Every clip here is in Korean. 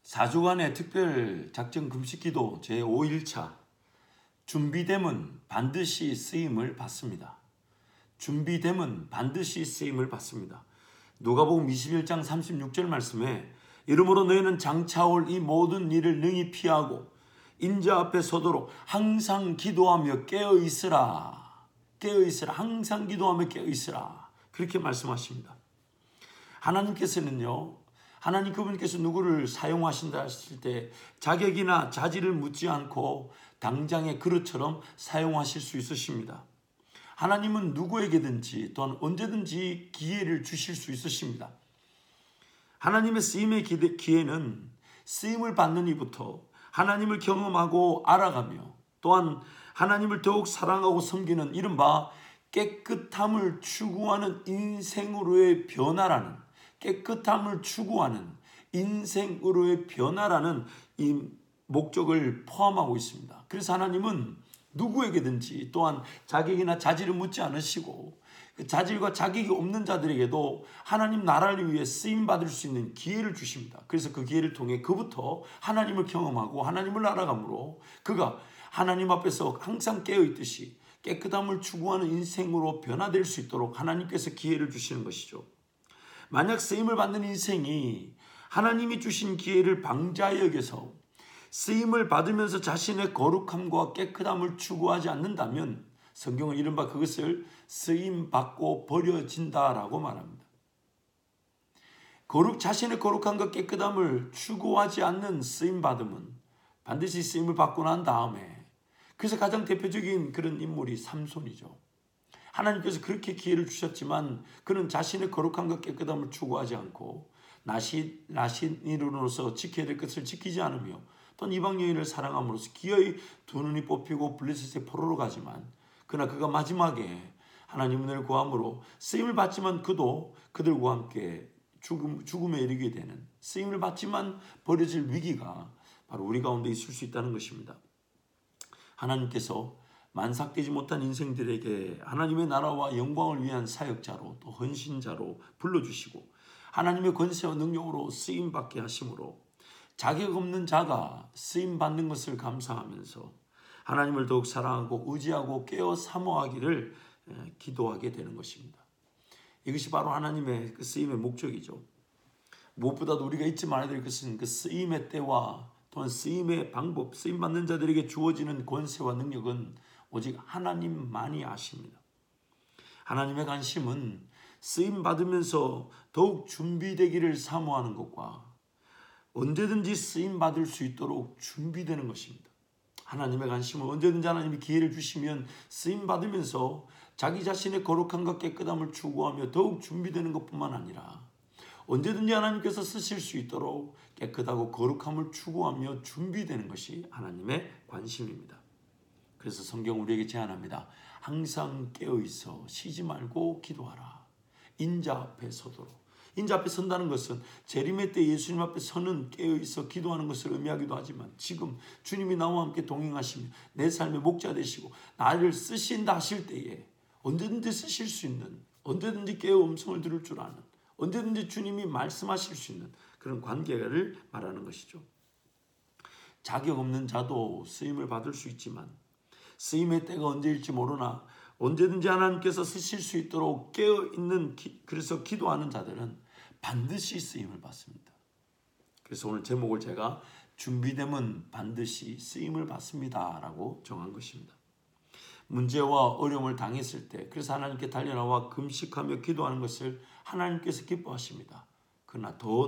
4주간의 특별 작정 금식기도 제5일차 준비됨은 반드시 쓰임을 받습니다. 준비됨은 반드시 쓰임을 받습니다. 누가복음 21장 36절 말씀에 이러므로 너희는 장차올 이 모든 일을 능히 피하고 인자 앞에 서도록 항상 기도하며 깨어있으라. 깨어있으라. 항상 기도하며 깨어있으라. 그렇게 말씀하십니다. 하나님께서는요, 하나님 그분께서 누구를 사용하신다 하실 때 자격이나 자질을 묻지 않고 당장의 그릇처럼 사용하실 수 있으십니다. 하나님은 누구에게든지 또한 언제든지 기회를 주실 수 있으십니다. 하나님의 쓰임의 기회는 쓰임을 받는 이부터 하나님을 경험하고 알아가며 또한 하나님을 더욱 사랑하고 섬기는 이른바 깨끗함을 추구하는 인생으로의 변화라는, 깨끗함을 추구하는 인생으로의 변화라는 이 목적을 포함하고 있습니다. 그래서 하나님은 누구에게든지 또한 자격이나 자질을 묻지 않으시고 자질과 자격이 없는 자들에게도 하나님 나라를 위해 쓰임받을 수 있는 기회를 주십니다. 그래서 그 기회를 통해 그부터 하나님을 경험하고 하나님을 알아가므로 그가 하나님 앞에서 항상 깨어있듯이 깨끗함을 추구하는 인생으로 변화될 수 있도록 하나님께서 기회를 주시는 것이죠. 만약 쓰임을 받는 인생이 하나님이 주신 기회를 방자히 여겨서 쓰임을 받으면서 자신의 거룩함과 깨끗함을 추구하지 않는다면 성경은 이른바 그것을 쓰임받고 버려진다라고 말합니다. 자신의 거룩함과 깨끗함을 추구하지 않는 쓰임받음은 반드시 쓰임을 받고 난 다음에, 그래서 가장 대표적인 그런 인물이 삼손이죠. 하나님께서 그렇게 기회를 주셨지만 그는 자신의 거룩함과 깨끗함을 추구하지 않고 나신이로서 지켜야 될 것을 지키지 않으며 또는 이방 여인을 사랑함으로써 기어이 두 눈이 뽑히고 블레셋에 포로로 가지만 그러나 그가 마지막에 하나님 은혜를 구함으로 쓰임을 받지만 그도 그들과 함께 죽음에 이르게 되는, 쓰임을 받지만 버려질 위기가 바로 우리 가운데 있을 수 있다는 것입니다. 하나님께서 만삭되지 못한 인생들에게 하나님의 나라와 영광을 위한 사역자로 또 헌신자로 불러주시고 하나님의 권세와 능력으로 쓰임받게 하심으로 자격 없는 자가 쓰임받는 것을 감사하면서 하나님을 더욱 사랑하고 의지하고 깨어 사모하기를 기도하게 되는 것입니다. 이것이 바로 하나님의 그 쓰임의 목적이죠. 무엇보다도 우리가 잊지 말아야 될 것은 그 쓰임의 때와 또한 쓰임의 방법, 쓰임받는 자들에게 주어지는 권세와 능력은 오직 하나님만이 아십니다. 하나님의 관심은 쓰임받으면서 더욱 준비되기를 사모하는 것과 언제든지 쓰임받을 수 있도록 준비되는 것입니다. 하나님의 관심은 언제든지 하나님이 기회를 주시면 쓰임받으면서 자기 자신의 거룩함과 깨끗함을 추구하며 더욱 준비되는 것뿐만 아니라 언제든지 하나님께서 쓰실 수 있도록 깨끗하고 거룩함을 추구하며 준비되는 것이 하나님의 관심입니다. 그래서 성경 우리에게 제안합니다. 항상 깨어있어 쉬지 말고 기도하라. 인자 앞에 서도록. 인자 앞에 선다는 것은 재림의 때 예수님 앞에 서는 깨어있어 기도하는 것을 의미하기도 하지만 지금 주님이 나와 함께 동행하시며 내 삶의 목자 되시고 나를 쓰신다 하실 때에 언제든지 쓰실 수 있는, 언제든지 깨어 음성을 들을 줄 아는, 언제든지 주님이 말씀하실 수 있는 그런 관계를 말하는 것이죠. 자격 없는 자도 쓰임을 받을 수 있지만 쓰임의 때가 언제일지 모르나 언제든지 하나님께서 쓰실 수 있도록 깨어있는 그래서 기도하는 자들은 반드시 쓰임을 받습니다. 그래서 오늘 제목을 제가 준비됨은 반드시 쓰임을 받습니다 라고 정한 것입니다. 문제와 어려움을 당했을 때 그래서 하나님께 달려나와 금식하며 기도하는 것을 하나님께서 기뻐하십니다. 그러나 더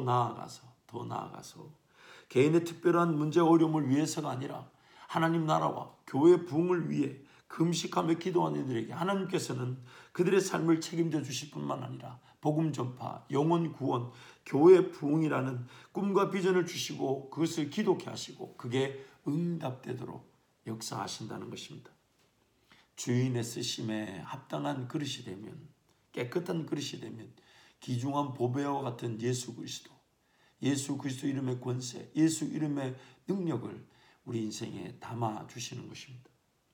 나아가서 개인의 특별한 문제와 어려움을 위해서가 아니라 하나님 나라와 교회의 부흥을 위해 금식하며 기도하는 이들에게 하나님께서는 그들의 삶을 책임져 주실 뿐만 아니라 복음 전파, 영혼 구원, 교회의 부흥이라는 꿈과 비전을 주시고 그것을 기독케 하시고 그게 응답되도록 역사하신다는 것입니다. 주인의 쓰심에 합당한 그릇이 되면, 깨끗한 그릇이 되면 귀중한 보배와 같은 예수 그리스도 이름의 권세, 예수 이름의 능력을 우리 인생에 담아주시는 것입니다.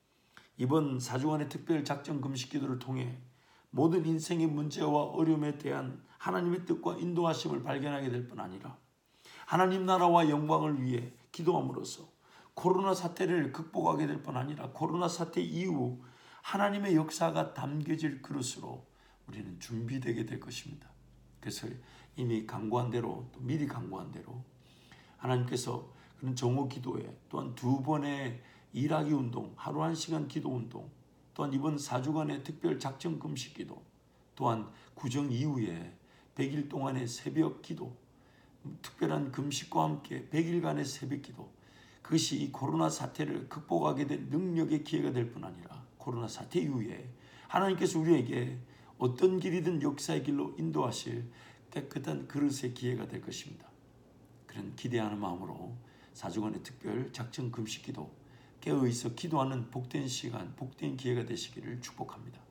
이번 4주간의 특별 작정 금식 기도를 통해 모든 인생의 문제와 어려움에 대한 하나님의 뜻과 인도하심을 발견하게 될 뿐 아니라 하나님 나라와 영광을 위해 기도함으로써 코로나 사태를 극복하게 될 뿐 아니라 코로나 사태 이후 하나님의 역사가 담겨질 그릇으로 우리는 준비되게 될 것입니다. 그래서 이미 강구한 대로, 또 미리 강구한 대로 하나님께서 그런 정오 기도회, 또한 2번의 일하기 운동, 하루 1시간 기도 운동, 또한 이번 4주간의 특별 작정 금식 기도, 또한 구정 이후에 100일 동안의 새벽 기도, 특별한 금식과 함께 100일간의 새벽 기도, 그것이 이 코로나 사태를 극복하게 된 능력의 기회가 될 뿐 아니라 코로나 사태 이후에 하나님께서 우리에게 어떤 길이든 역사의 길로 인도하실 깨끗한 그릇의 기회가 될 것입니다. 그런 기대하는 마음으로 4주간의 특별 작정 금식 기도, 깨어있어 기도하는 복된 시간, 복된 기회가 되시기를 축복합니다.